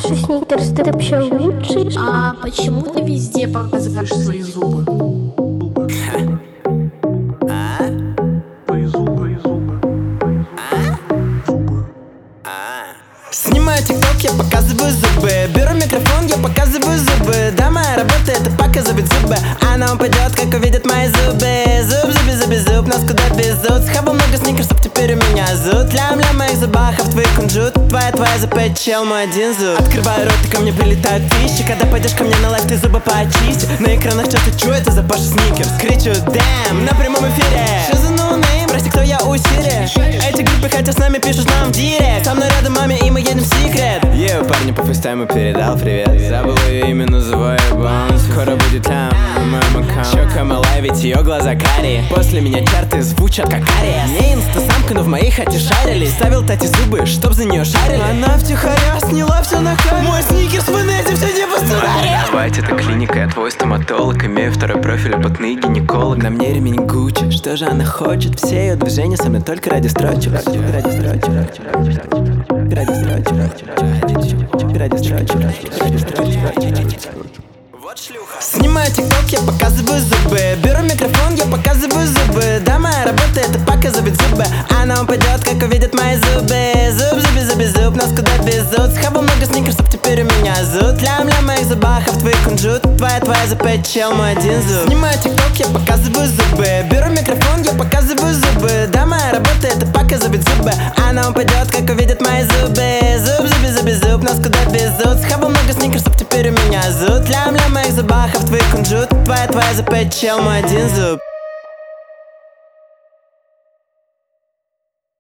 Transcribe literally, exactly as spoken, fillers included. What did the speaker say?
Саша Сникерс, ты вообще лучший. А почему ты везде показываешь свои зубы? Твои зубы, твои зубы. Снимаю тикток, я показываю зубы. Беру микрофон, я показываю зубы. Да, моя работа это показывать зубы. Она упадет, как увидит мои зубы. Зуб, зуби, зуби, зуб, нас куда везут. Схавал много сникерсов, теперь у меня зуд. Лям-ля в моих зубах, а в твоих кунжут. Твоя, твоя запять, чел, мой один зуб. Открываю рот, и ко мне прилетают пищи. Когда пойдешь ко мне на лайв, ты зубы поочисти. На экранах часто чую, это за Паша Сникерс. Кричу, дэм, на прямом эфире. Что за ноунейм, прости, кто я у Сири. Эти группы хотя с нами пишут нам в директ. Со мной рядом маме, и мы едем в секрет. Еу, парню по фейстайму передал привет. Забыл ее имя, называю баунс. Скоро будет там, на моем аккаунте. Щека малая, ведь ее глаза карие. После меня чарты звучат как ария. Не инстасамка, но в моей хате шарили. Ставил тати зубы, чтоб за нее шарили. Она втихаря сняла все на камеру. Мой сникерс в инете, все не по сценарию. Бать, это клиника, я твой стоматолог. Имею второй профиль, опытный гинеколог. На мне ремень Гуччи, что же она хочет? Все ее движения со мной только ради строчек. Ради строчек, ради строчек, ради строчек, ради строчек. Вот шлюха. Снимаю тикток, я показываю зубы. Беру микрофон, я показываю зубы. Да, моя работа это показывать зубы. Она упадет, как увидит мои зубы. Зуб, зуби, зуби, зуб, нас куда везут. Схавал много сникерсов, теперь у меня зуд. Лям-ля в моих зубах, а в твоих кунжут. Твоя, твоя запять, чел, мой один зуб. Снимаю тикток, я показываю зубы. Беру микрофон, я показываю зубы. Да, моя работа это показывать зубы. Она упадет, как увидит мои зубы. Зуб, зуби, зуби, зуб, нас куда везут. Схавал много сникерсов, теперь у меня зуд. Лям-ля в моих зубах, а в твоих кунжут. Твоя, твоя запять, чел, мой один зуб.